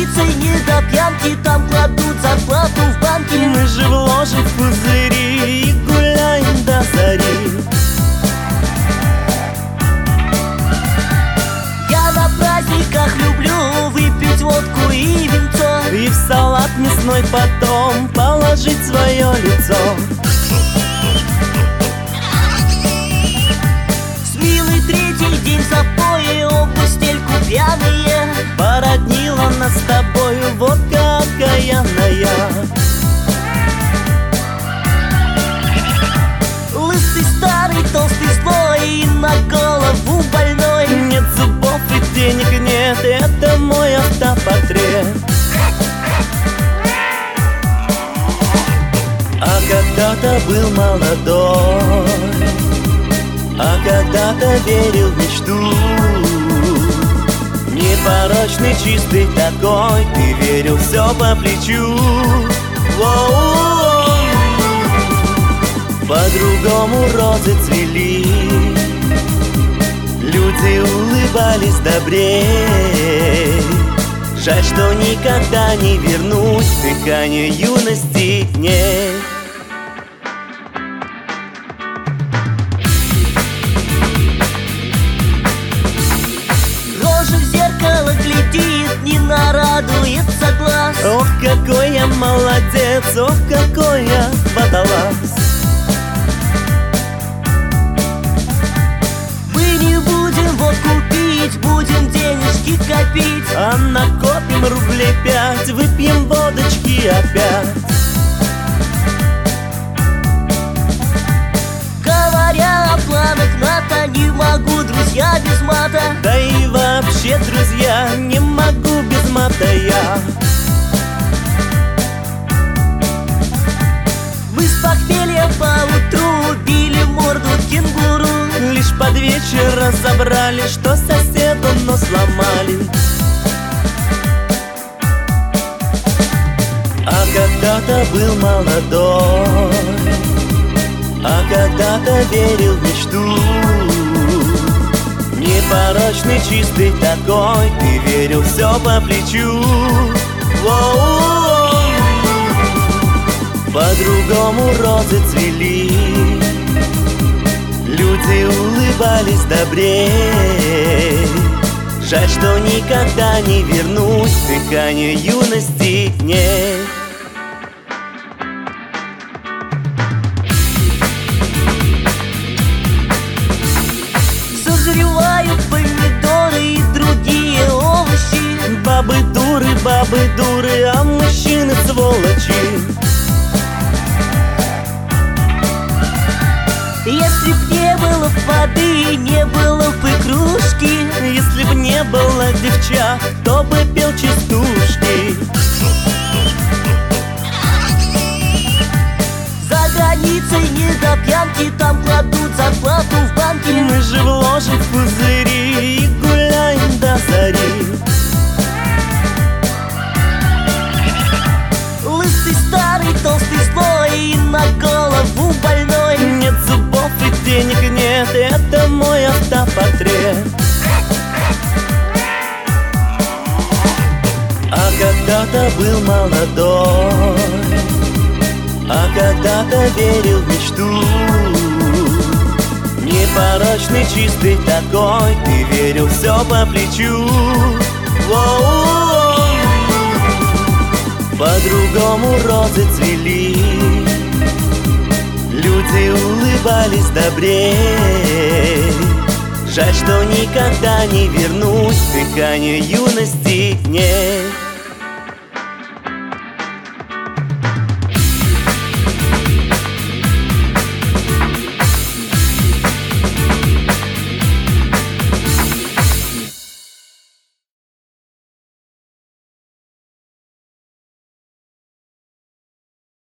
границей не до пьянки, там кладут зарплату в банке. Мы же вложим в пузыри и гуляем до зари. Я на праздниках люблю выпить водку и винцо, И в салат мясной потом положить свое лицо. с милой третий день запои, об постельку пьяные. Породнила нас с тобою водка окаянная. Лысый, старый, толстый, злой и на голову больной. Нет зубов и денег нет, это мой автопортрет. А когда-то был молодой, а когда-то верил в мечту. Непорочный, чистый такой, ты верил все по плечу. Воу-воу. По-другому розы цвели, люди улыбались добрей. Жаль, что никогда не вернусь к дыханию юности дней. Рожа в зеркало глядит, не нарадуется глаз. Ох, какой я молодец, ох, какой я водолаз. Мы не будем водку пить, будем денежки копить. А накопим рублей 5, выпьем водочки опять. Говоря о планах НАТО, не могу, друзья, без мата. Да и вообще, друзья, не могу без мата я. Мы с похмелья поутру били морду кенгуру. Лишь под вечер разобрали, что соседу нос сломали. А когда-то был молодой, а когда-то верил в мечту. Непорочный, чистый такой, ты верил все по плечу. Воу-воу. По-другому розы цвели, люди улыбались добрей. Жаль, что никогда не вернусь к дыханию юности дней. Созревают помидоры и другие овощи. Бабы дуры, а мужчины сволочи. Если б не было воды, не было б и кружки. Если б не было девчат, кто бы пел частушки. За границей не до пьянки, там кладут зарплату в банке. Мы же вложим в пузыри и гуляем до зари. Лысый, старый, толстый, злой и на голову больной. Нет зубов и денег нет, это мой автопортрет. А когда-то был молодой, а когда-то верил в мечту. Непорочный, чистый такой, ты верил все по плечу. Воу-воу. По-другому розы цвели, люди улыбались добрей. Жаль, что никогда не вернусь к дыханию юности дней.